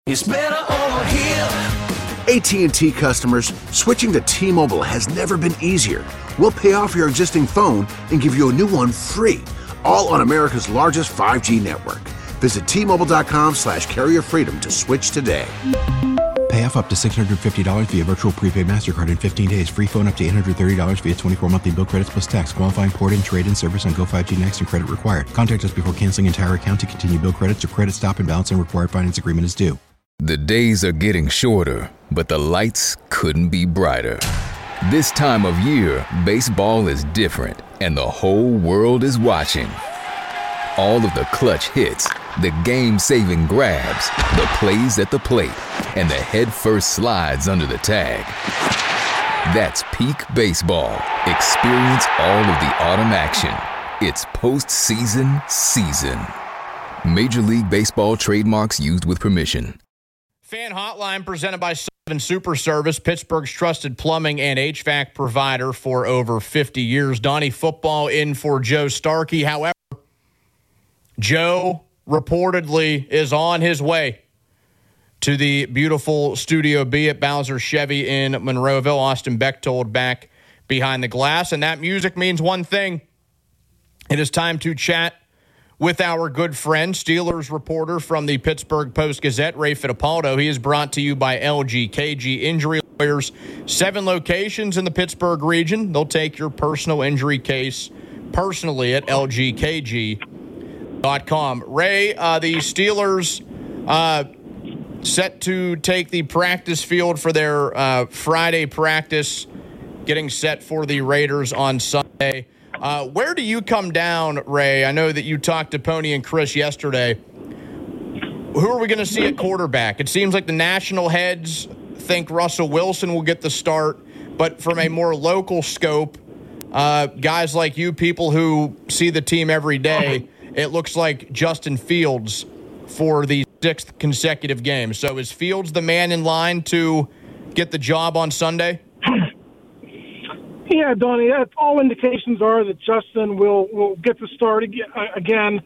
It's better over here. AT&T customers, switching to T-Mobile has never been easier. We'll pay off your existing phone and give you a new one free, all on America's largest 5G network. Visit T-Mobile.com/carrier freedom to switch today. Pay off up to $650 via virtual prepaid MasterCard in 15 days. Free phone up to $830 via 24 monthly bill credits plus tax. Qualifying port and trade-in service on Go5G Next and credit required. Contact us before canceling entire account to continue bill credits or credit stop and balance and required finance agreement is due. The days are getting shorter, but the lights couldn't be brighter. This time of year, baseball is different, and the whole world is watching. All of the clutch hits, the game-saving grabs, the plays at the plate, and the head-first slides under the tag. That's peak baseball. Experience all of the autumn action. It's postseason season. Major League Baseball trademarks used with permission. Fan Hotline presented by Sullivan Super Service, Pittsburgh's trusted plumbing and HVAC provider for over 50 years. Donnie Football in for Joe Starkey. However, Joe reportedly is on his way to the beautiful Studio B at Bowser Chevy in Monroeville. Austin Bechtold back behind the glass. And that music means one thing. It is time to chat with our good friend, Steelers reporter from the Pittsburgh Post-Gazette, Ray Fittipaldo. He is brought to you by LGKG Injury Lawyers. 7 locations in the Pittsburgh region. They'll take your personal injury case personally at lgkg.com. Ray, the Steelers set to take the practice field for their Friday practice, getting set for the Raiders on Sunday. Where do you come down, Ray? I know that you talked to Pony and Chris yesterday. Who are we going to see at quarterback? It seems like the national heads think Russell Wilson will get the start, but from a more local scope, guys like you, people who see the team every day, it looks like Justin Fields for the 6th consecutive game. So is Fields the man in line to get the job on Sunday? Yeah, Donnie, all indications are that Justin will get the start again.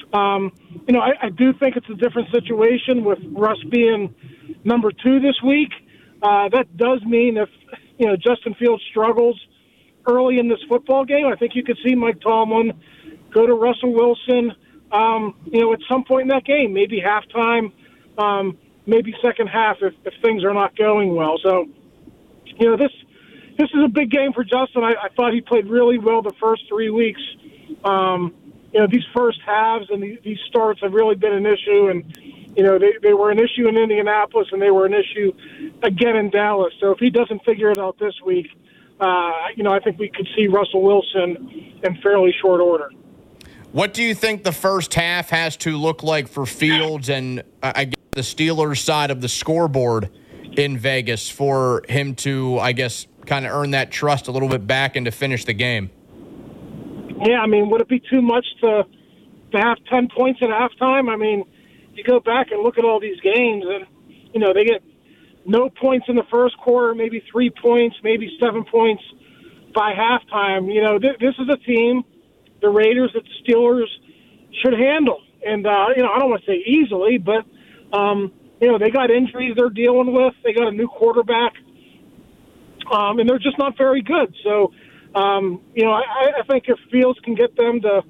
I do think it's a different situation with Russ being number 2 this week. That does mean if, Justin Fields struggles early in this football game, I think you could see Mike Tomlin go to Russell Wilson, at some point in that game, maybe halftime, maybe second half if things are not going well. So, this is a big game for Justin. I thought he played really well the first 3 weeks. These first halves and these starts have really been an issue. And, they were an issue in Indianapolis and they were an issue again in Dallas. So if he doesn't figure it out this week, I think we could see Russell Wilson in fairly short order. What do you think the first half has to look like for Fields and I guess the Steelers side of the scoreboard in Vegas for him to, I guess, kind of earn that trust a little bit back and to finish the game? Yeah, would it be too much to have 10 points at halftime? You go back and look at all these games and, they get no points in the first quarter, maybe 3 points, maybe 7 points by halftime. This is a team, the Raiders, that the Steelers should handle. And, I don't want to say easily, but, they got injuries they're dealing with. They got a new quarterback. And they're just not very good. So, I think if Fields can get them to,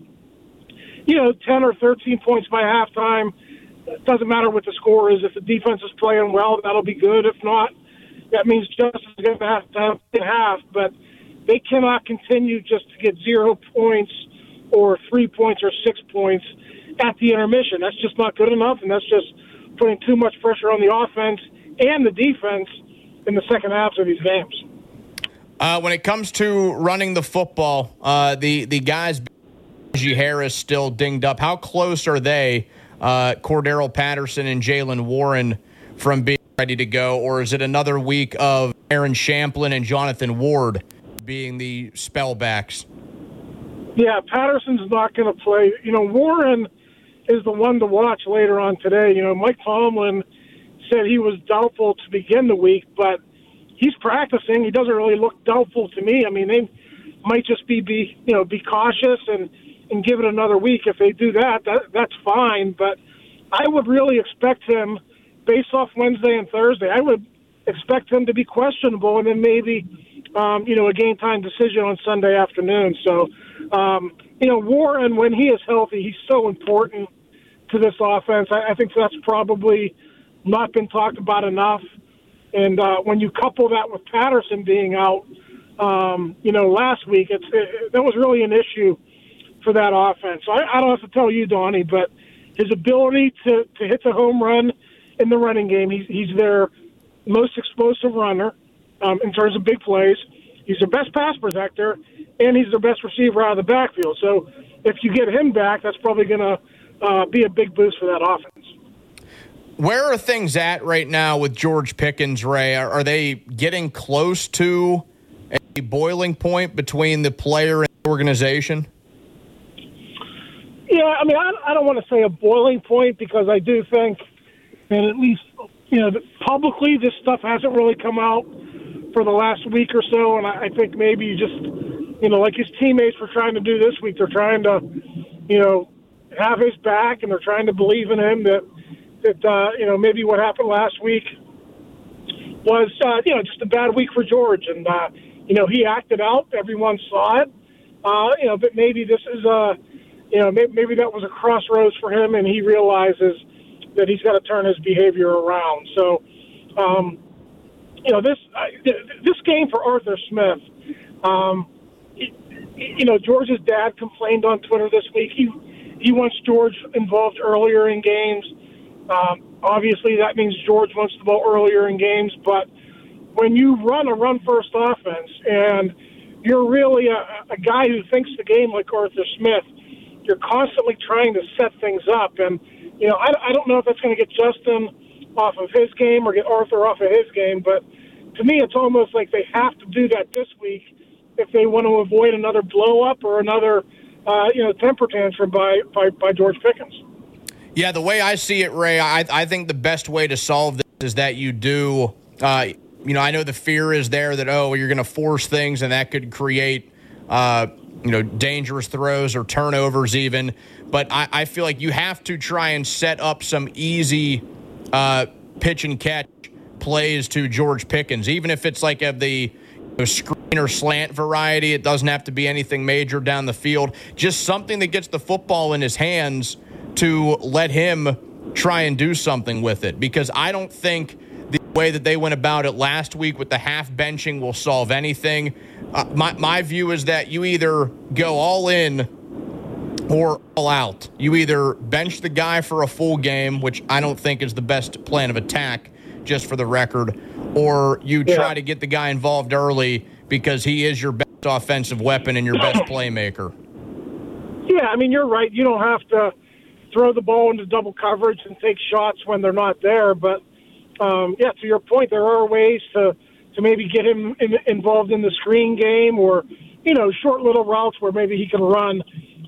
10 or 13 points by halftime, it doesn't matter what the score is. If the defense is playing well, that'll be good. If not, that means Justin's going to have half. But they cannot continue just to get 0 points or 3 points or 6 points at the intermission. That's just not good enough, and that's just putting too much pressure on the offense and the defense in the second halves of these games. When it comes to running the football, the guys, Najee Harris still dinged up. How close are they, Cordero Patterson and Jaylen Warren, from being ready to go? Or is it another week of Aaron Champlin and Jonathan Ward being the spellbacks? Yeah, Patterson's not going to play. Warren is the one to watch later on today. Mike Tomlin said he was doubtful to begin the week, but he's practicing. He doesn't really look doubtful to me. They might just be cautious and give it another week. If they do that, that's fine. But I would really expect him based off Wednesday and Thursday, I would expect him to be questionable, and then maybe, a game time decision on Sunday afternoon. So, Warren, when he is healthy, he's so important to this offense. I think that's probably not been talked about enough. And when you couple that with Patterson being out, last week, that was really an issue for that offense. So I don't have to tell you, Donnie, but his ability to hit the home run in the running game, he's their most explosive runner in terms of big plays. He's their best pass protector, and he's their best receiver out of the backfield. So if you get him back, that's probably going to be a big boost for that offense. Where are things at right now with George Pickens, Ray? Are they getting close to a boiling point between the player and the organization? Yeah, I mean, I don't want to say a boiling point because I do think that at least, publicly this stuff hasn't really come out for the last week or so, and I think maybe you just, like his teammates were trying to do this week, they're trying to, have his back, and they're trying to believe in him that maybe what happened last week was, just a bad week for George, and, he acted out, everyone saw it, but maybe this is maybe that was a crossroads for him, and he realizes that he's got to turn his behavior around. So, this game for Arthur Smith, George's dad complained on Twitter this week. He wants George involved earlier in games. Obviously, that means George wants the ball earlier in games. But when you run a run-first offense and you're really a guy who thinks the game like Arthur Smith, you're constantly trying to set things up. And, I don't know if that's going to get Justin off of his game or get Arthur off of his game, but to me it's almost like they have to do that this week if they want to avoid another blow-up or another, temper tantrum by George Pickens. Yeah, the way I see it, Ray, I think the best way to solve this is that you do, I know the fear is there that, you're going to force things and that could create, dangerous throws or turnovers even. But I feel like you have to try and set up some easy pitch and catch plays to George Pickens, even if it's like of the screen or slant variety. It doesn't have to be anything major down the field. Just something that gets the football in his hands to let him try and do something with it. Because I don't think the way that they went about it last week with the half benching will solve anything. My view is that you either go all in or all out. You either bench the guy for a full game, which I don't think is the best plan of attack, just for the record, or you try to get the guy involved early because he is your best offensive weapon and your best playmaker. Yeah, I mean, you're right. You don't have to throw the ball into double coverage and take shots when they're not there. But, to your point, there are ways to maybe get him involved in the screen game or, short little routes where maybe he can run,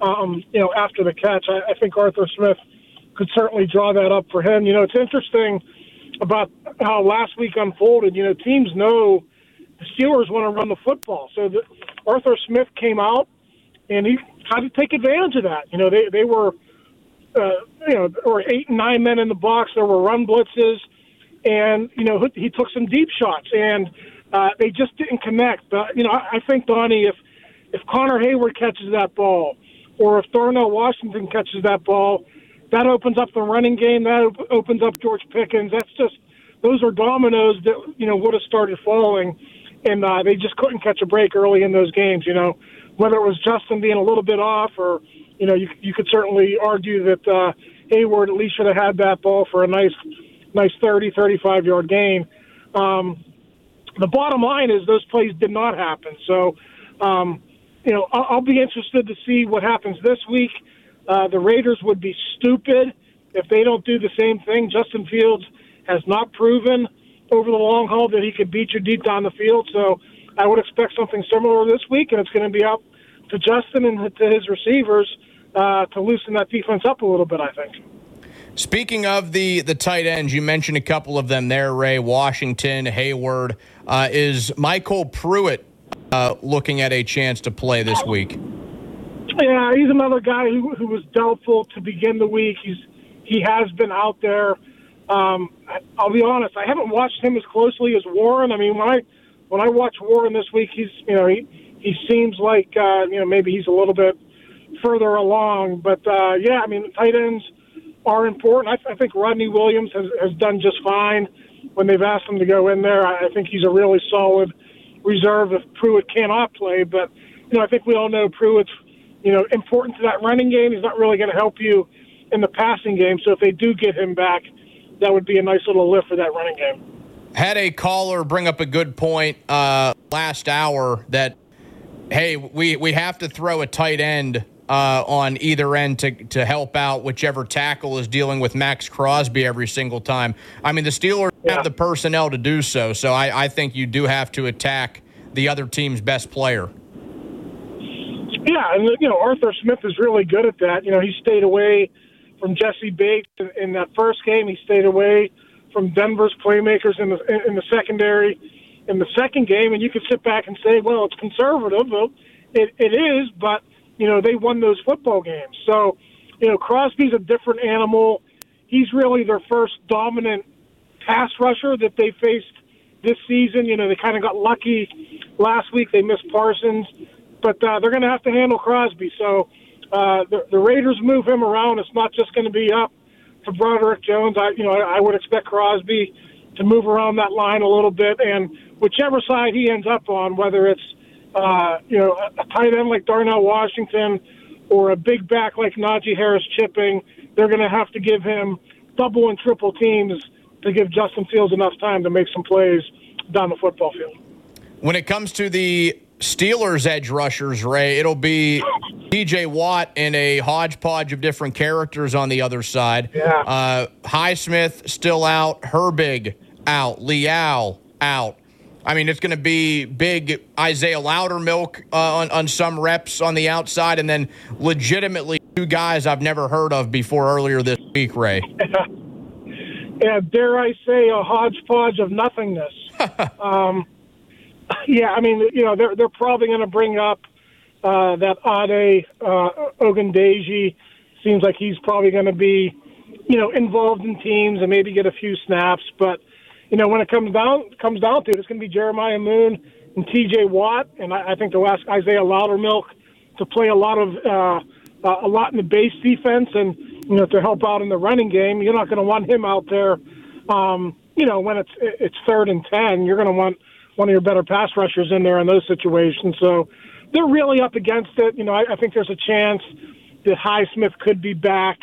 after the catch. I think Arthur Smith could certainly draw that up for him. It's interesting about how last week unfolded. Teams know the Steelers want to run the football. So Arthur Smith came out, and he tried to take advantage of that. They were, there were 8 and 9 men in the box. There were run blitzes, and, he took some deep shots, and they just didn't connect. But, I think, Donnie, if Connor Hayward catches that ball or if Darnell Washington catches that ball, that opens up the running game. That opens up George Pickens. Those are dominoes that, would have started falling, and they just couldn't catch a break early in those games, whether it was Justin being a little bit off or, you could certainly argue that Hayward at least should have had that ball for a nice 30, 35-yard gain. The bottom line is those plays did not happen. So, I'll be interested to see what happens this week. The Raiders would be stupid if they don't do the same thing. Justin Fields has not proven over the long haul that he could beat you deep down the field. So I would expect something similar this week, and it's going to be up to Justin and to his receivers to loosen that defense up a little bit, I think. Speaking of the tight ends, you mentioned a couple of them there, Ray, Washington, Hayward. Is Michael Pruitt looking at a chance to play this week? Yeah, he's another guy who was doubtful to begin the week. He has been out there. I'll be honest, I haven't watched him as closely as Warren. I mean, when I watch Warren this week, he seems like maybe he's a little bit further along. But yeah, I mean, tight ends are important. I think Rodney Williams has done just fine when they've asked him to go in there. I think he's a really solid reserve if Pruitt cannot play. But I think we all know Pruitt's important to that running game. He's not really going to help you in the passing game. So if they do get him back, that would be a nice little lift for that running game. Had a caller bring up a good point last hour that, hey, we have to throw a tight end on either end to help out whichever tackle is dealing with Max Crosby every single time. I mean, the Steelers have the personnel to do so, so I think you do have to attack the other team's best player. Yeah, and Arthur Smith is really good at that. He stayed away from Jesse Bates in that first game. He stayed away from Denver's playmakers in the secondary in the second game, and you could sit back and say, well, it's conservative. Well, it is, but they won those football games. So, Crosby's a different animal. He's really their first dominant pass rusher that they faced this season. They kind of got lucky last week. They missed Parsons, but they're going to have to handle Crosby. So the Raiders move him around. It's not just going to be up to Broderick Jones. I would expect Crosby to move around that line a little bit, and whichever side he ends up on, whether it's a tight end like Darnell Washington or a big back like Najee Harris-Chipping, they're going to have to give him double and triple teams to give Justin Fields enough time to make some plays down the football field. When it comes to the Steelers edge rushers, Ray, it'll be TJ Watt and a hodgepodge of different characters on the other side. Yeah. Highsmith still out, Herbig out, Leal out. I mean, it's going to be big Isaiah Loudermilk on some reps on the outside, and then legitimately two guys I've never heard of before earlier this week, Ray. Yeah, dare I say a hodgepodge of nothingness. Yeah, I mean, they're probably going to bring up that Ade Ogundeji. Seems like he's probably going to be, involved in teams and maybe get a few snaps. But, when it comes down to it, it's going to be Jeremiah Moon and T.J. Watt, and I think they'll ask Isaiah Loudermilk to play a lot in the base defense and to help out in the running game. You're not going to want him out there. When it's 3rd and 10, you're going to want one of your better pass rushers in there in those situations. So they're really up against it. I think there's a chance that Highsmith could be back.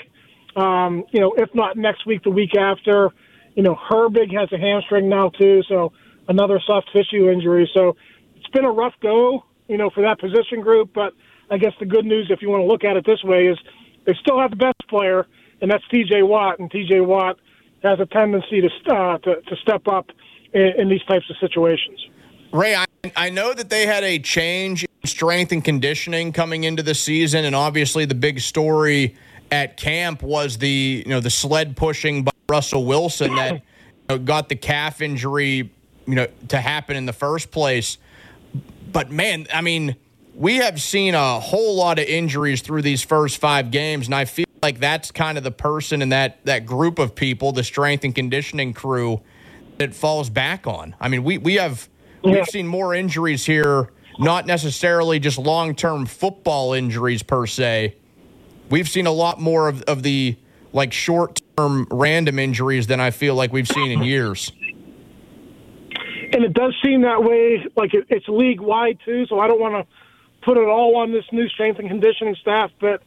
If not next week, the week after. Herbig has a hamstring now too, so another soft tissue injury. So it's been a rough go, for that position group. But I guess the good news, if you want to look at it this way, is they still have the best player, and that's T.J. Watt. And T.J. Watt has a tendency to step up in these types of situations. Ray, I know that they had a change in strength and conditioning coming into the season, and obviously the big story at camp was the sled pushing by Russell Wilson that got the calf injury to happen in the first place. But man, I mean, we have seen a whole lot of injuries through these first 5 games, and I feel like that's kind of the person in that group of people, the strength and conditioning crew, that falls back on. I mean, we've seen more injuries here, not necessarily just long-term football injuries per se. We've seen a lot more of the short-term random injuries than I feel like we've seen in years. And it does seem that way, like it's league-wide too, so I don't want to put it all on this new strength and conditioning staff. But,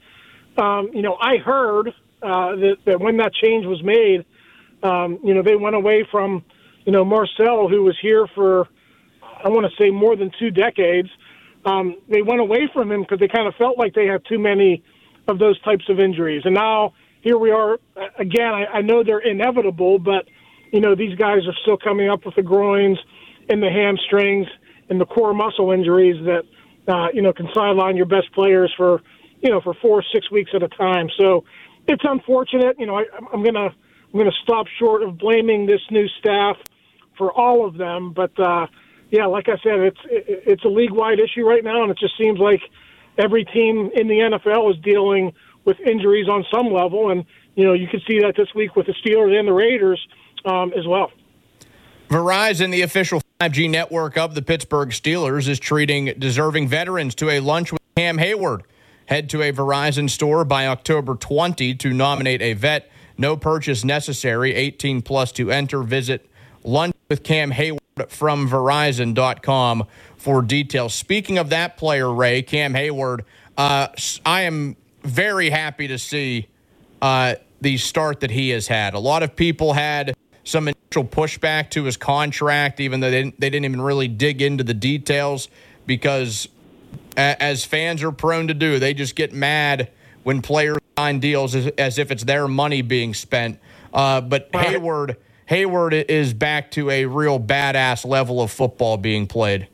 I heard that when that change was made, they went away from, Marcel, who was here for, I want to say, more than 2 decades. They went away from him because they kind of felt like they had too many of those types of injuries. And now here we are again. I know they're inevitable, but, these guys are still coming up with the groins and the hamstrings and the core muscle injuries that, can sideline your best players for 4 or 6 weeks at a time. So it's unfortunate. I'm going to stop short of blaming this new staff for all of them. But, like I said, it's a league-wide issue right now, and it just seems like every team in the NFL is dealing with injuries on some level, and you can see that this week with the Steelers and the Raiders as well. Verizon, the official 5G network of the Pittsburgh Steelers, is treating deserving veterans to a lunch with Cam Hayward. Head to a Verizon store by October 20 to nominate a vet. No purchase necessary. 18 plus to enter. Visit Lunch with Cam Hayward from Verizon.com for details. Speaking of that player, Ray, Cam Hayward, I am very happy to see the start that he has had. A lot of people had some initial pushback to his contract, even though they didn't even really dig into the details, because as fans are prone to do, they just get mad when players sign deals as if it's their money being spent. But Hayward is back to a real badass level of football being played.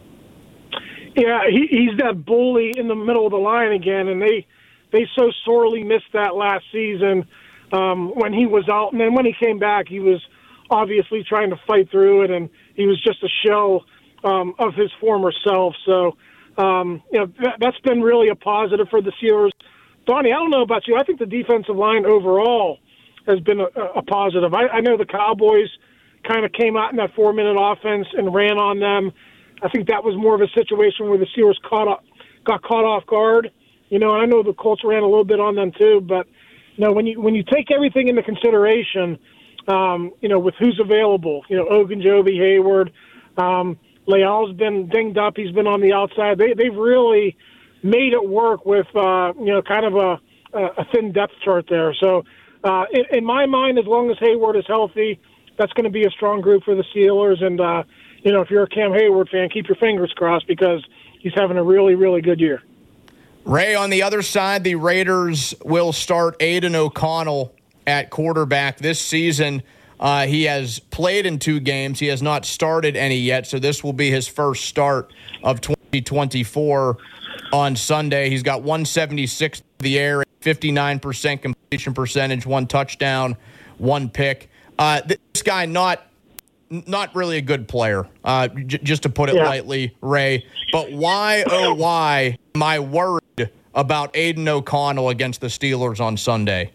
Yeah, he's that bully in the middle of the line again, and they so sorely missed that last season when he was out. And then when he came back, he was obviously trying to fight through it, and he was just a shell of his former self. So, that's been really a positive for the Steelers. Donnie, I don't know about you. I think the defensive line overall has been a positive. I know the Cowboys kind of came out in that 4-minute offense and ran on them. I think that was more of a situation where the Steelers got caught off guard. And I know the Colts ran a little bit on them too, but when you take everything into consideration, with who's available, Ogunjobi, Hayward, Leal's been dinged up. He's been on the outside. They've really made it work with kind of a thin depth chart there. So in my mind, as long as Hayward is healthy, that's going to be a strong group for the Steelers. And if you're a Cam Hayward fan, keep your fingers crossed because he's having a really, really good year. Ray, on the other side, the Raiders will start Aiden O'Connell at quarterback this season. He has played in 2 games. He has not started any yet, so this will be his first start of 2024 on Sunday. He's got 176 in the air, 59% completion percentage, 1 touchdown, 1 pick. This guy not really a good player, just to put it lightly, Ray. But why, oh why, am I worried about Aiden O'Connell against the Steelers on Sunday?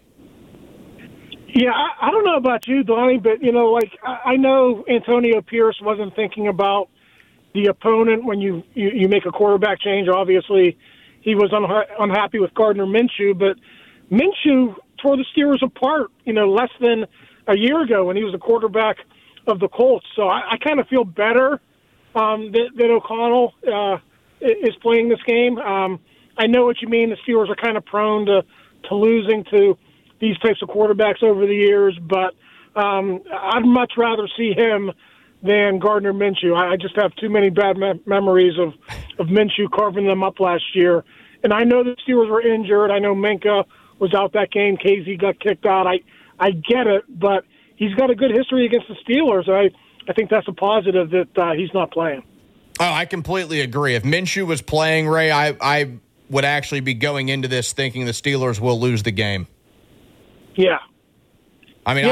Yeah, I don't know about you, Donnie, but, I know Antonio Pierce wasn't thinking about the opponent when you make a quarterback change. Obviously, he was unhappy with Gardner Minshew, but Minshew tore the Steelers apart, less than a year ago when he was the quarterback of the Colts. So I kind of feel better that O'Connell is playing this game. I know what you mean. The Steelers are kind of prone to losing to these types of quarterbacks over the years, but I'd much rather see him than Gardner Minshew. I just have too many bad memories of Minshew carving them up last year. And I know the Steelers were injured. I know Minka was out that game. KZ got kicked out. I get it, but he's got a good history against the Steelers. I think that's a positive that he's not playing. Oh, I completely agree. If Minshew was playing, Ray, I would actually be going into this thinking the Steelers will lose the game. Yeah. I mean,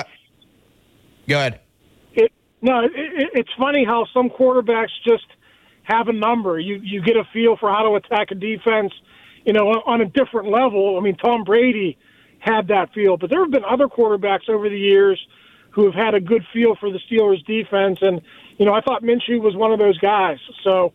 go ahead. It's funny how some quarterbacks just have a number. You get a feel for how to attack a defense, on a different level. I mean, Tom Brady had that feel, but there have been other quarterbacks over the years who have had a good feel for the Steelers' defense, and I thought Minshew was one of those guys. So,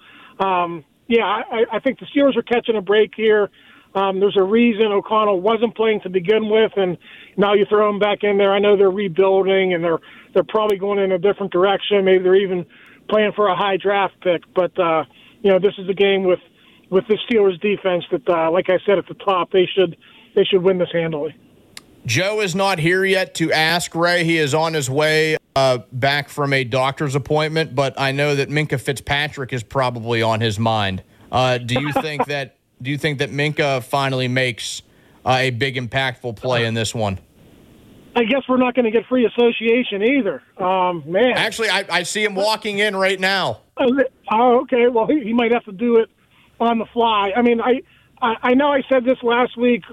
I think the Steelers are catching a break here. There's a reason O'Connell wasn't playing to begin with, and now you throw him back in there. I know they're rebuilding, and they're probably going in a different direction. Maybe they're even playing for a high draft pick. But this is a game with the Steelers defense that, like I said at the top, they should win this handily. Joe is not here yet to ask Ray. He is on his way back from a doctor's appointment, but I know that Minkah Fitzpatrick is probably on his mind. Do you think that? Do you think that Minkah finally makes a big, impactful play in this one? I guess we're not going to get free association either. Man. Actually, I see him walking in right now. Oh, okay. Well, he might have to do it on the fly. I mean, I know I said this last week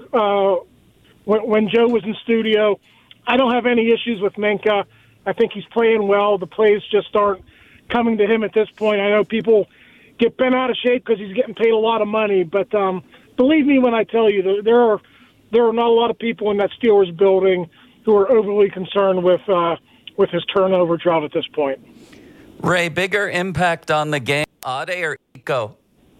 when Joe was in studio. I don't have any issues with Minkah. I think he's playing well. The plays just aren't coming to him at this point. I know people get bent out of shape because he's getting paid a lot of money, but believe me when I tell you, there are there are not a lot of people in that Steelers building who are overly concerned with his turnover drought at this point. Ray, bigger impact on the game, Ade or Iko?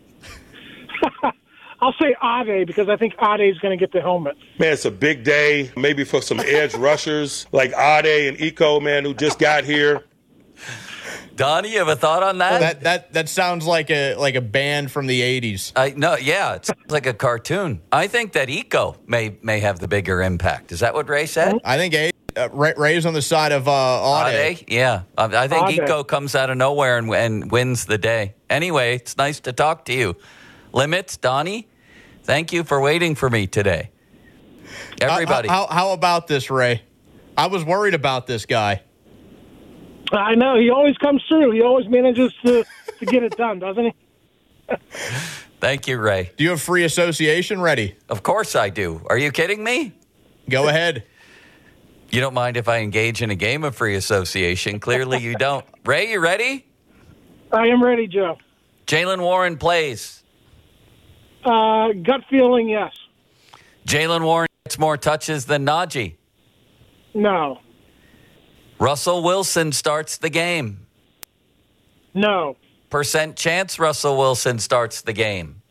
I'll say Ade because I think Ade is going to get the helmet. Man, it's a big day, maybe for some edge rushers like Ade and Iko, man, who just got here. Donnie, you have a thought on that? That sounds like a band from the 80s. It's like a cartoon. I think that Iko may have the bigger impact. Is that what Ray said? I think Ray's on the side of Ade. Yeah. I think Ade. Iko comes out of nowhere and wins the day. Anyway, it's nice to talk to you. Limits, Donnie, thank you for waiting for me today. Everybody. How about this, Ray? I was worried about this guy. I know. He always comes through. He always manages to get it done, doesn't he? Thank you, Ray. Do you have free association ready? Of course I do. Are you kidding me? Go ahead. You don't mind if I engage in a game of free association? Clearly you don't. Ray, you ready? I am ready, Joe. Jaylen Warren plays. Gut feeling, yes. Jaylen Warren gets more touches than Najee. No. Russell Wilson starts the game. No. Percent chance Russell Wilson starts the game.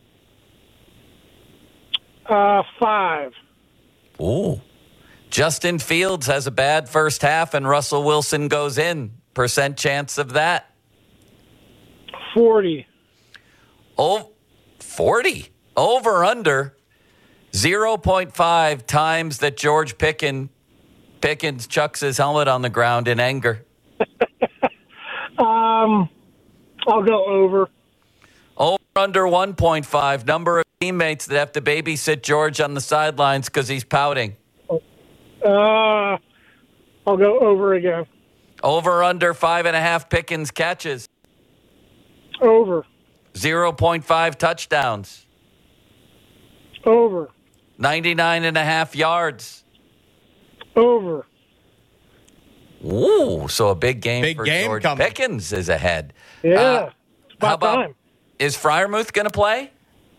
5. Ooh. Justin Fields has a bad first half and Russell Wilson goes in. Percent chance of that. 40. 40. Over under 0.5 times that George Pickens chucks his helmet on the ground in anger. I'll go over. Over under 1.5 number of teammates that have to babysit George on the sidelines because he's pouting. I'll go over again. Over under 5.5 Pickens catches. Over. 0.5 touchdowns. Over. 99.5 yards. Over. Ooh, so a big game Big for game George coming. Pickens is ahead. Yeah. It's How about about, time. is Freiermuth going to play?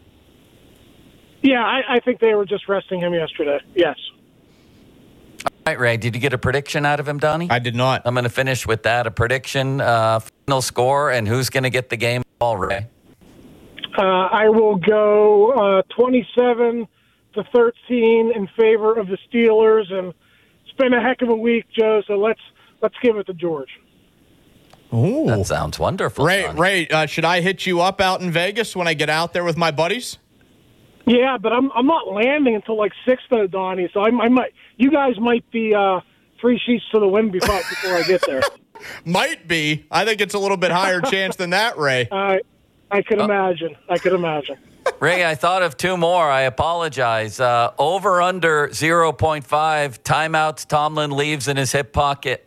Yeah, I think they were just resting him yesterday. Yes. All right, Ray, did you get a prediction out of him, Donnie? I did not. I'm going to finish with that. A prediction, final score, and who's going to get the game ball, Ray? I will go 27-13 in favor of the Steelers, and it's been a heck of a week, Joe. So let's give it to George. Ooh. That sounds wonderful. Donnie. Ray, should I hit you up out in Vegas when I get out there with my buddies? Yeah, but I'm not landing until like 6 though, Donnie. So I might. You guys might be 3 sheets to the wind before I get there. Might be. I think it's a little bit higher chance than that, Ray. I could imagine. Ray, I thought of 2 more. I apologize. Over under 0.5 timeouts Tomlin leaves in his hip pocket.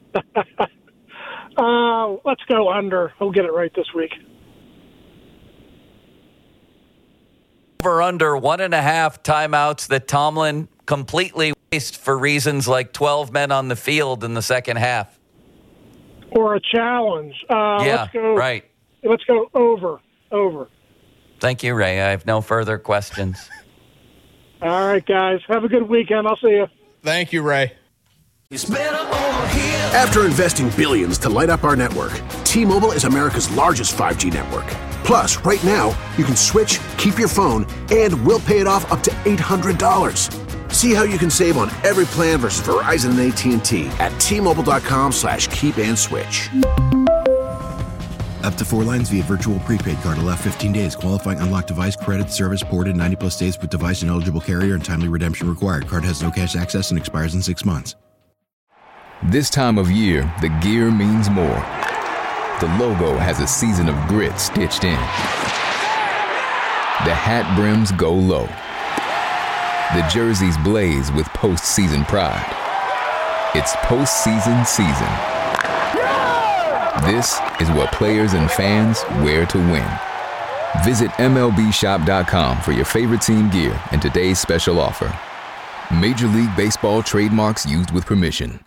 Let's go under. He'll get it right this week. Over under 1.5 timeouts that Tomlin completely wastes for reasons like 12 men on the field in the second half. Or a challenge. Yeah, right. Let's go over. Over. Thank you, Ray. I have no further questions. All right, guys. Have a good weekend. I'll see you. Thank you, Ray. It's better on here. After investing billions to light up our network, T-Mobile is America's largest 5G network. Plus, right now, you can switch, keep your phone, and we'll pay it off up to $800. See how you can save on every plan versus Verizon and AT&T at T-Mobile.com/keep-and-switch. Up to 4 lines via virtual prepaid card. Allow 15 days. Qualifying unlocked device credit service ported 90+ days with device and eligible carrier and timely redemption required. Card has no cash access and expires in 6 months. This time of year, the gear means more. The logo has a season of grit stitched in. The hat brims go low. The jerseys blaze with postseason pride. It's postseason season. This is what players and fans wear to win. Visit MLBshop.com for your favorite team gear and today's special offer. Major League Baseball trademarks used with permission.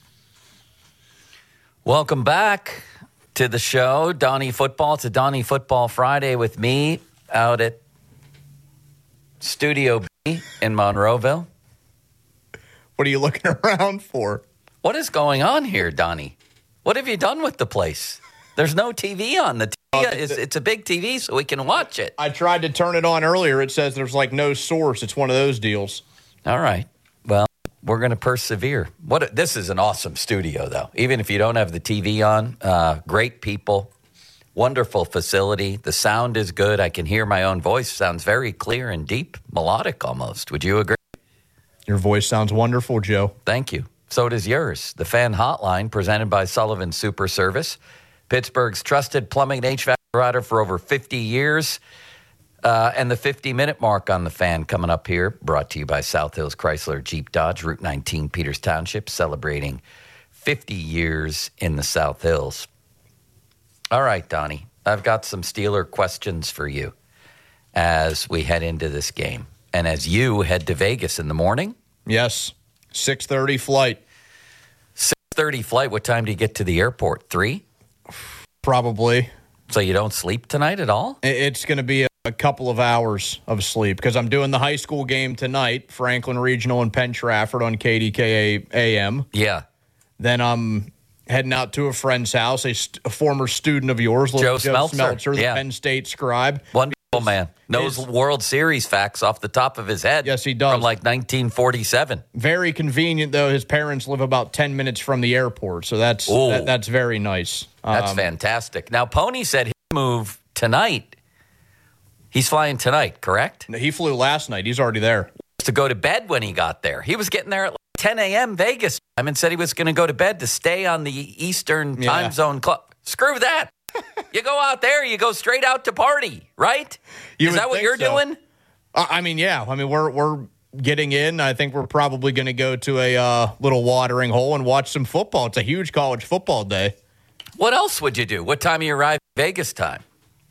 Welcome back to the show, Donnie Football. It's a Donnie Football Friday with me out at Studio B. in Monroeville. What are you looking around for? What is going on here, Donnie? What have you done with the place? There's no TV on. The TV it's a big TV, so we can watch it. I tried to turn it on earlier. It says there's like no source. It's one of those deals. All right. Well, we're going to persevere. This is an awesome studio, though. Even if you don't have the TV on, great people, wonderful facility. The sound is good. I can hear my own voice. Sounds very clear and deep, melodic almost. Would you agree? Your voice sounds wonderful, Joe. Thank you. So does yours. The Fan Hotline, presented by Sullivan Super Service, Pittsburgh's trusted plumbing and HVAC provider for over 50 years. And the 50-minute mark on the Fan coming up here, brought to you by South Hills Chrysler Jeep Dodge, Route 19, Peters Township, celebrating 50 years in the South Hills. All right, Donnie, I've got some Steeler questions for you as we head into this game. And as you head to Vegas in the morning? Yes, 6:30 flight. 6:30 flight. What time do you get to the airport? 3? Probably. So you don't sleep tonight at all? It's going to be a couple of hours of sleep because I'm doing the high school game tonight, Franklin Regional and Penn Trafford on KDKA AM. Yeah. Then I'm heading out to a friend's house, a former student of yours, Joe Smeltzer, the Penn State scribe. Wonderful man. Knows World Series facts off the top of his head. Yes, he does. From like 1947. Very convenient, though. His parents live about 10 minutes from the airport, so that's very nice. That's fantastic. Now, Pony said he'll move tonight. He's flying tonight, correct? He flew last night. He's already there. To go to bed when he got there. He was getting there at like 10 a.m. Vegas time and said he was going to go to bed to stay on the Eastern time zone club. Screw that. You go out there, you go straight out to party, right? Is that what you're doing? I mean, yeah. I mean, we're getting in. I think we're probably going to go to a little watering hole and watch some football. It's a huge college football day. What else would you do? What time you arrive Vegas time?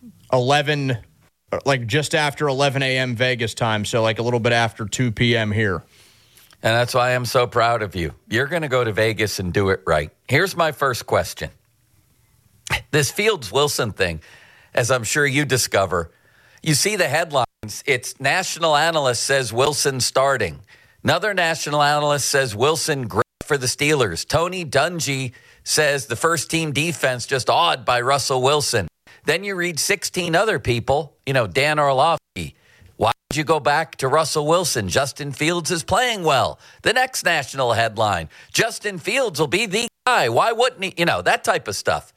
11, like just after 11 a.m. Vegas time, so like a little bit after 2 p.m. here. And that's why I'm so proud of you. You're going to go to Vegas and do it right. Here's my first question. This Fields-Wilson thing, as I'm sure you discover, you see the headlines. It's national analyst says Wilson starting. Another national analyst says Wilson great for the Steelers. Tony Dungy says the first-team defense just awed by Russell Wilson. Then you read 16 other people, Dan Orlovsky. Why would you go back to Russell Wilson? Justin Fields is playing well. The next national headline, Justin Fields will be the guy. Why wouldn't he? That type of stuff.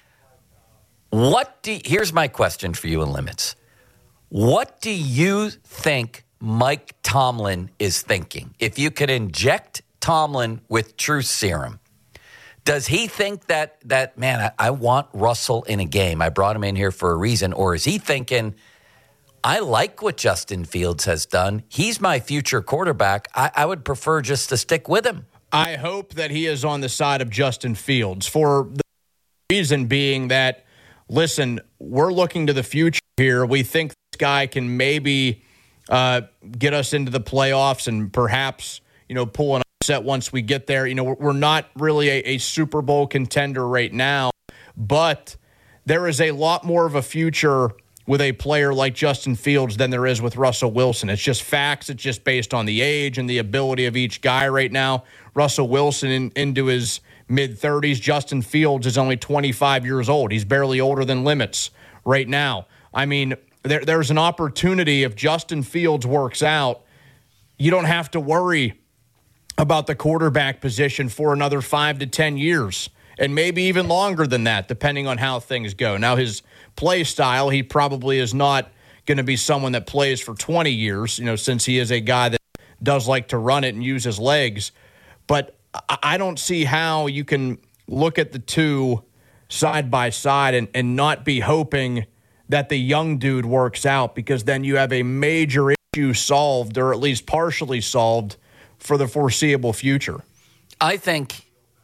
Here's my question for you in Limits. What do you think Mike Tomlin is thinking? If you could inject Tomlin with truth serum, does he think that man, I want Russell in a game. I brought him in here for a reason. Or is he thinking, I like what Justin Fields has done. He's my future quarterback. I would prefer just to stick with him. I hope that he is on the side of Justin Fields for the reason being that, listen, we're looking to the future here. We think this guy can maybe get us into the playoffs and perhaps, pull an upset once we get there. We're not really a Super Bowl contender right now, but there is a lot more of a future with a player like Justin Fields than there is with Russell Wilson. It's just facts. It's just based on the age and the ability of each guy right now. Russell Wilson into his mid-30s. Justin Fields is only 25 years old. He's barely older than Limits right now. I mean, there's an opportunity if Justin Fields works out, you don't have to worry about the quarterback position for another 5 to 10 years, and maybe even longer than that, depending on how things go. Now, his play style, he probably is not going to be someone that plays for 20 years, since he is a guy that does like to run it and use his legs. But I don't see how you can look at the two side by side and not be hoping that the young dude works out, because then you have a major issue solved, or at least partially solved, for the foreseeable future. I think,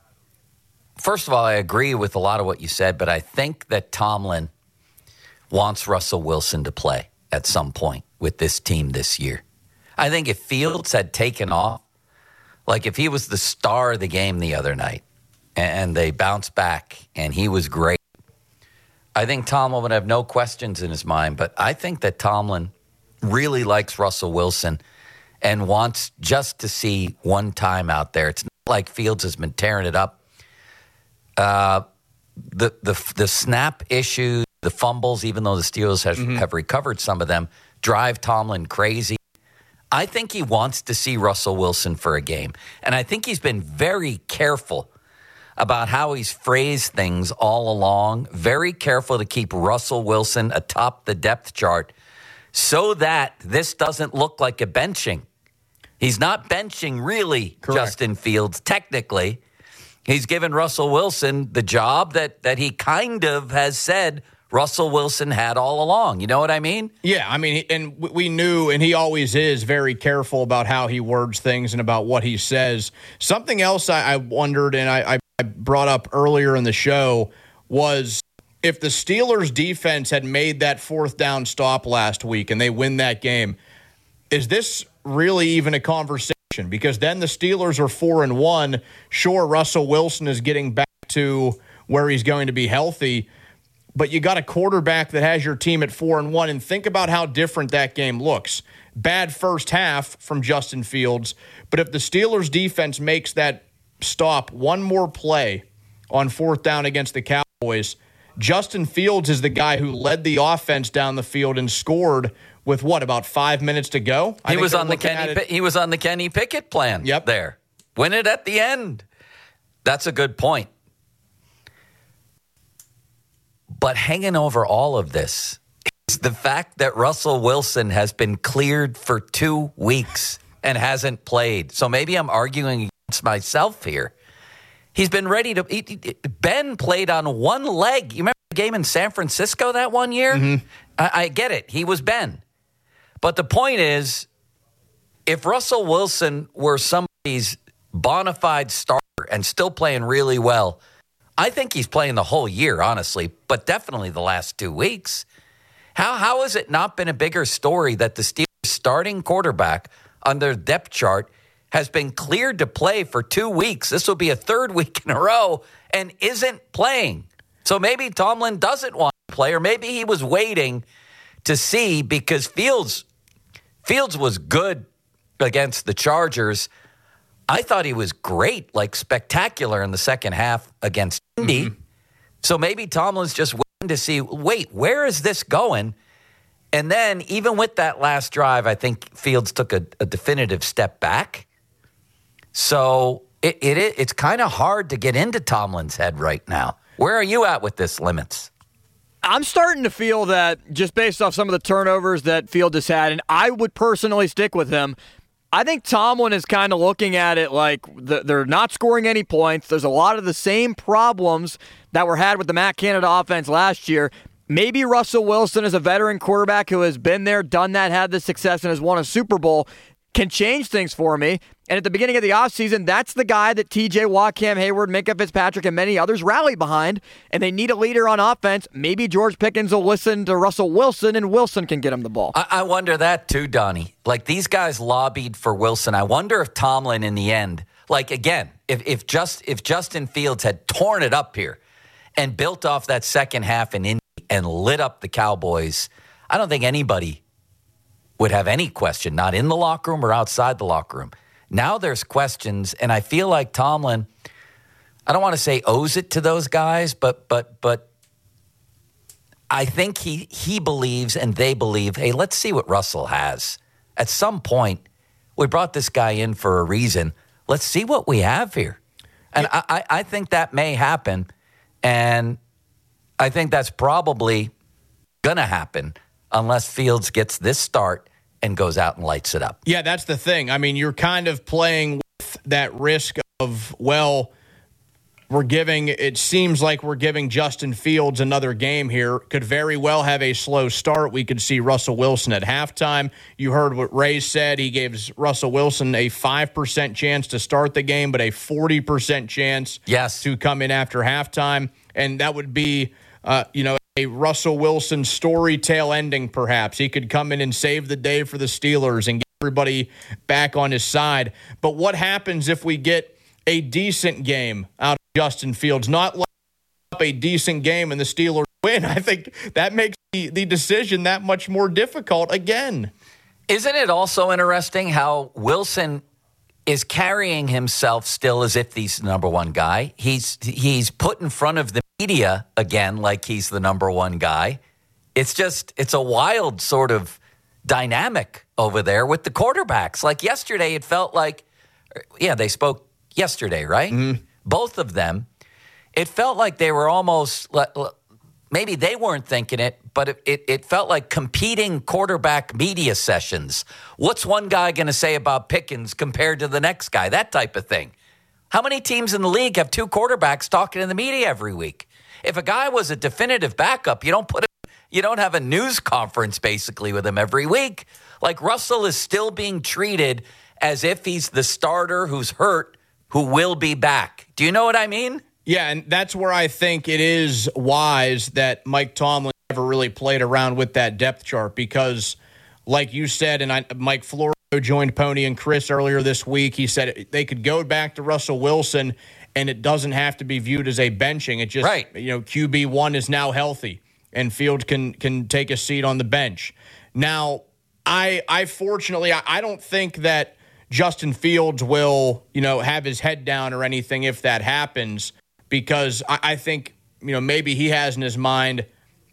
first of all, I agree with a lot of what you said, but I think that Tomlin wants Russell Wilson to play at some point with this team this year. I think if Fields had taken off, like if he was the star of the game the other night and they bounced back and he was great, I think Tomlin would have no questions in his mind. But I think that Tomlin really likes Russell Wilson and wants just to see one time out there. It's not like Fields has been tearing it up. The snap issues, the fumbles, even though the Steelers have recovered some of them, drive Tomlin crazy. I think he wants to see Russell Wilson for a game. And I think he's been very careful about how he's phrased things all along. Very careful to keep Russell Wilson atop the depth chart so that this doesn't look like a benching. He's not benching really Justin Fields, technically. He's given Russell Wilson the job that he kind of has said Russell Wilson had all along. You know what I mean? Yeah, I mean, and we knew, and he always is very careful about how he words things and about what he says. Something else I wondered, and I brought up earlier in the show, was if the Steelers' defense had made that fourth down stop last week and they win that game, is this really even a conversation? Because then the Steelers are 4-1. Sure, Russell Wilson is getting back to where he's going to be healthy, but you got a quarterback that has your team at 4-1, and think about how different that game looks. Bad first half from Justin Fields, but if the Steelers defense makes that stop one more play on fourth down against the Cowboys, Justin Fields is the guy who led the offense down the field and scored with about 5 minutes to go. He was on the Kenny Pickett plan. Yep. There. Win it at the end. That's a good point. But hanging over all of this is the fact that Russell Wilson has been cleared for 2 weeks and hasn't played. So maybe I'm arguing against myself here. He's been ready to – Ben played on one leg. You remember the game in San Francisco that one year? Mm-hmm. I get it. He was Ben. But the point is, if Russell Wilson were somebody's bona fide starter and still playing really well, I think he's playing the whole year, honestly, but definitely the last 2 weeks. How has it not been a bigger story that the Steelers' starting quarterback on their depth chart has been cleared to play for 2 weeks? This will be a third week in a row and isn't playing. So maybe Tomlin doesn't want to play, or maybe he was waiting to see, because Fields was good against the Chargers. I thought he was great, like spectacular in the second half against Indy. Mm-hmm. So maybe Tomlin's just waiting to see, wait, where is this going? And then even with that last drive, I think Fields took a definitive step back. So it's kind of hard to get into Tomlin's head right now. Where are you at with this, Limits? I'm starting to feel that, just based off some of the turnovers that Fields has had, and I would personally stick with him, I think Tomlin is kind of looking at it like they're not scoring any points. There's a lot of the same problems that were had with the Matt Canada offense last year. Maybe Russell Wilson, as a veteran quarterback who has been there, done that, had the success, and has won a Super Bowl, can change things for me. And at the beginning of the offseason, that's the guy that TJ Watt, Cam Hayward, Minkah Fitzpatrick, and many others rally behind, and they need a leader on offense. Maybe George Pickens will listen to Russell Wilson, and Wilson can get him the ball. I wonder that too, Donnie. Like, these guys lobbied for Wilson. I wonder if Tomlin, in the end, like, again, if Justin Fields had torn it up here and built off that second half in Indy and lit up the Cowboys, I don't think anybody would have any question, not in the locker room or outside the locker room. Now there's questions, and I feel like Tomlin, I don't want to say owes it to those guys, but I think he believes and they believe, hey, let's see what Russell has. At some point, we brought this guy in for a reason. Let's see what we have here. And I think that may happen, and I think that's probably going to happen unless Fields gets this start and goes out and lights it up. Yeah, that's the thing. I mean, you're kind of playing with that risk of, well, it seems like we're giving Justin Fields another game here. Could very well have a slow start. We could see Russell Wilson at halftime. You heard what Ray said. He gives Russell Wilson a 5% chance to start the game, but a 40% chance to come in after halftime. And that would be, a Russell Wilson story tale ending, perhaps. He could come in and save the day for the Steelers and get everybody back on his side. But what happens if we get a decent game out of Justin Fields? Not like a decent game and the Steelers win. I think that makes the decision that much more difficult again. Isn't it also interesting how Wilson is carrying himself still as if he's the number one guy? He's put in front of the media again like he's the number one guy. It's a wild sort of dynamic over there with the quarterbacks. Like yesterday, it felt like, they spoke yesterday, right? Mm-hmm. Both of them. It felt like they were almost, maybe they weren't thinking it, but it felt like competing quarterback media sessions. What's one guy going to say about Pickens compared to the next guy? That type of thing. How many teams in the league have two quarterbacks talking in the media every week? If a guy was a definitive backup, you don't have a news conference basically with him every week. Like Russell is still being treated as if he's the starter who's hurt, who will be back. Do you know what I mean? Yeah, and that's where I think it is wise that Mike Tomlin never really played around with that depth chart because, like you said, and Mike Florio joined Pony and Chris earlier this week, he said they could go back to Russell Wilson and it doesn't have to be viewed as a benching. It just, QB1 is now healthy and Fields can take a seat on the bench. Now, I fortunately don't think that Justin Fields will, have his head down or anything if that happens. Because I think, maybe he has in his mind,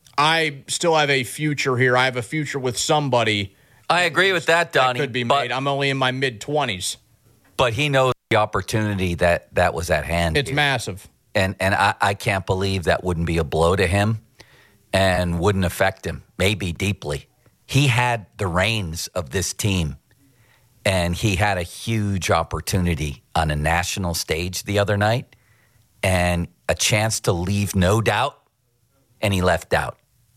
I still have a future here. I have a future with somebody. I agree with that, Donnie. That could be made. I'm only in my mid-20s. But he knows the opportunity that was at hand. It's massive. And I can't believe that wouldn't be a blow to him and wouldn't affect him, maybe deeply. He had the reins of this team, and he had a huge opportunity on a national stage the other night. And a chance to leave no doubt, and he left out.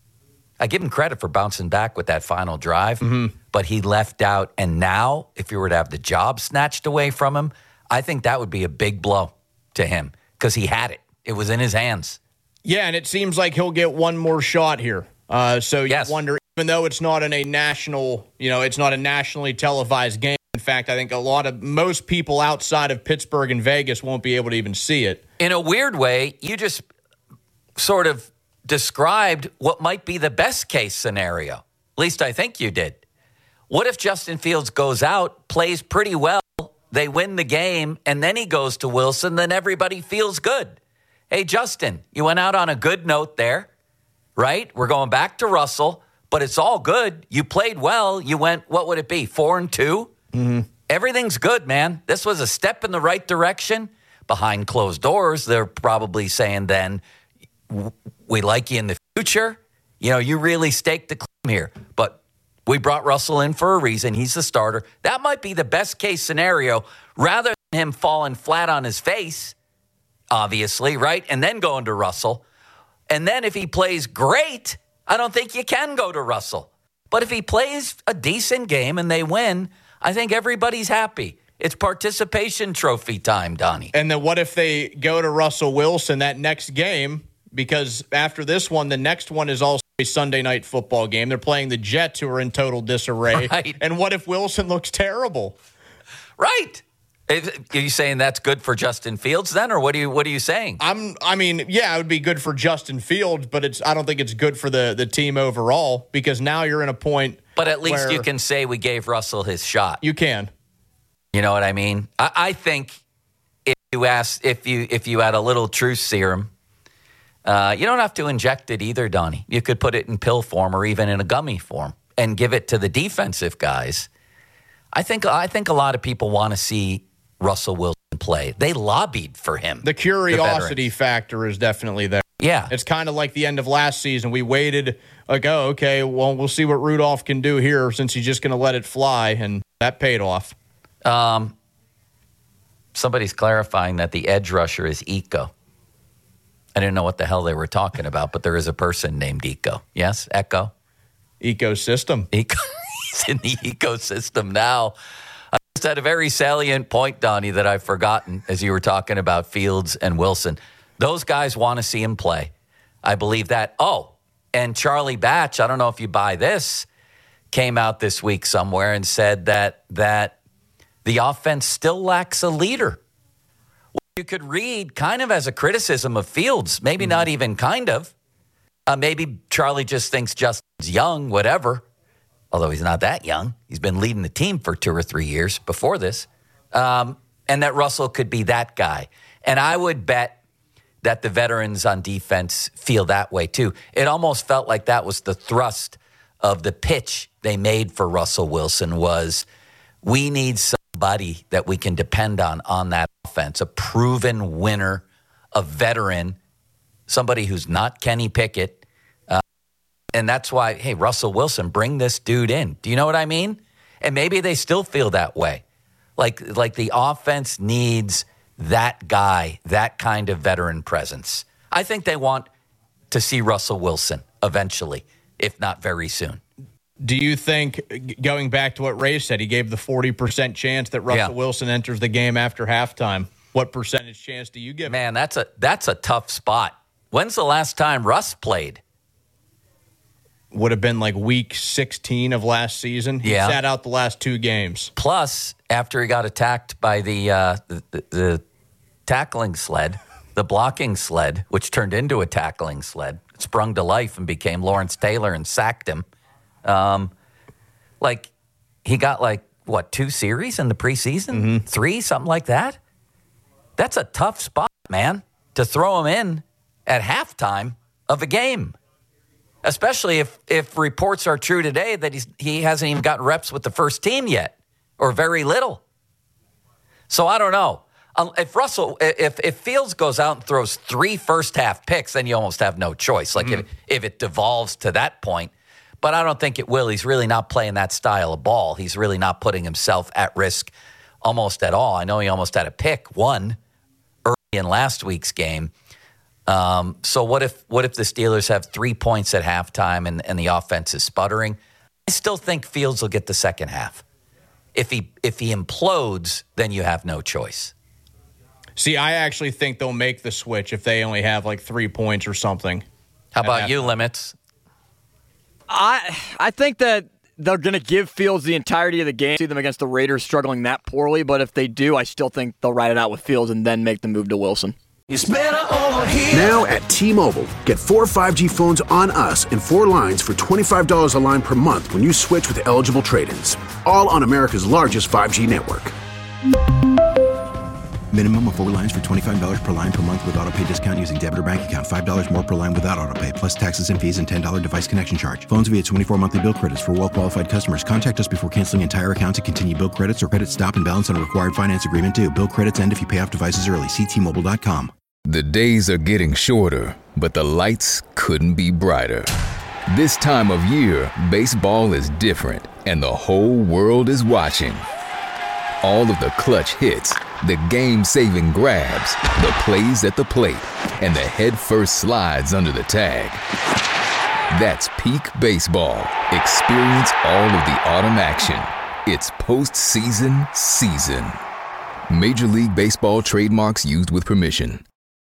I give him credit for bouncing back with that final drive, but he left out. And now, if you were to have the job snatched away from him, I think that would be a big blow to him because he had it. It was in his hands. Yeah, and it seems like he'll get one more shot here. So you wonder, even though it's not in a national, it's not a nationally televised game. In fact, I think most people outside of Pittsburgh and Vegas won't be able to even see it. In a weird way, you just sort of described what might be the best case scenario. At least I think you did. What if Justin Fields goes out, plays pretty well, they win the game, and then he goes to Wilson, then everybody feels good. Hey, Justin, you went out on a good note there, right? We're going back to Russell, but it's all good. You played well. You went, what would it be, 4-2? Mm-hmm. Everything's good, man. This was a step in the right direction. Behind closed doors, they're probably saying then, we like you in the future. You really staked the claim here. But we brought Russell in for a reason. He's the starter. That might be the best case scenario rather than him falling flat on his face, obviously, right? And then going to Russell. And then if he plays great, I don't think you can go to Russell. But if he plays a decent game and they win, I think everybody's happy. It's participation trophy time, Donnie. And then what if they go to Russell Wilson that next game? Because after this one, the next one is also a Sunday night football game. They're playing the Jets, who are in total disarray. Right. And what if Wilson looks terrible? Right. Are you saying that's good for Justin Fields then, or what are you saying? It would be good for Justin Fields, but I don't think it's good for the team overall because now you're in a point. But at least you can say we gave Russell his shot. You can. You know what I mean? I think if you had a little truth serum, you don't have to inject it either, Donnie. You could put it in pill form or even in a gummy form and give it to the defensive guys. I think a lot of people want to see Russell Wilson play. They lobbied for him. The curiosity factor is definitely there. Yeah. It's kind of like the end of last season. We waited, we'll see what Rudolph can do here since he's just going to let it fly, and that paid off. Somebody's clarifying that the edge rusher is Eco. I didn't know what the hell they were talking about, but there is a person named Eco. Yes, Echo? Ecosystem. He's in the ecosystem now. I just had a very salient point, Donnie, that I've forgotten as you were talking about Fields and Wilson. Those guys want to see him play. I believe that. Oh, and Charlie Batch, I don't know if you buy this, came out this week somewhere and said that the offense still lacks a leader. You could read kind of as a criticism of Fields, maybe not even kind of. Maybe Charlie just thinks Justin's young, whatever. although he's not that young. He's been leading the team for 2 or 3 years before this. And that Russell could be that guy. And I would bet that the veterans on defense feel that way too. It almost felt like that was the thrust of the pitch they made for Russell Wilson was, we need somebody that we can depend on that offense, a proven winner, a veteran, somebody who's not Kenny Pickett. And that's why, hey, Russell Wilson, bring this dude in. Do you know what I mean? And maybe they still feel that way. Like the offense needs that guy, that kind of veteran presence. I think they want to see Russell Wilson eventually, if not very soon. Do you think, going back to what Ray said, he gave the 40% chance that Russell Wilson enters the game after halftime? What percentage chance do you give him? Man, that's a tough spot. When's the last time Russ played? Would have been like week 16 of last season. He sat out the last 2 games. Plus, after he got attacked by the tackling sled, the blocking sled, which turned into a tackling sled, sprung to life and became Lawrence Taylor and sacked him. He got 2 series in the preseason? 3, something like that? That's a tough spot, man, to throw him in at halftime of a game. Especially if reports are true today that he hasn't even gotten reps with the first team yet, or very little. So I don't know. If Fields goes out and throws 3 first-half picks, then you almost have no choice. If it devolves to that point. But I don't think it will. He's really not playing that style of ball. He's really not putting himself at risk almost at all. I know he almost had a pick, 1, early in last week's game. So what if the Steelers have 3 points at halftime and the offense is sputtering? I still think Fields will get the second half. If he implodes, then you have no choice. See, I actually think they'll make the switch if they only have 3 points or something. How about you, Limits? I think that they're going to give Fields the entirety of the game. See them against the Raiders struggling that poorly, but if they do, I still think they'll ride it out with Fields and then make the move to Wilson. It's better over here. Now at T-Mobile, get 4 5G phones on us and 4 lines for $25 a line per month when you switch with eligible trade-ins. All on America's largest 5G network. Minimum of 4 lines for $25 per line per month with autopay discount using debit or bank account. $5 more per line without autopay, plus taxes and fees and $10 device connection charge. Phones via 24 monthly bill credits for well-qualified customers. Contact us before canceling entire account to continue bill credits or credit stop and balance on required finance agreement due. Bill credits end if you pay off devices early. See T-Mobile.com. The days are getting shorter, but the lights couldn't be brighter. This time of year, baseball is different, and the whole world is watching. All of the clutch hits, the game-saving grabs, the plays at the plate, and the head-first slides under the tag. That's peak baseball. Experience all of the autumn action. It's postseason season. Major League Baseball trademarks used with permission.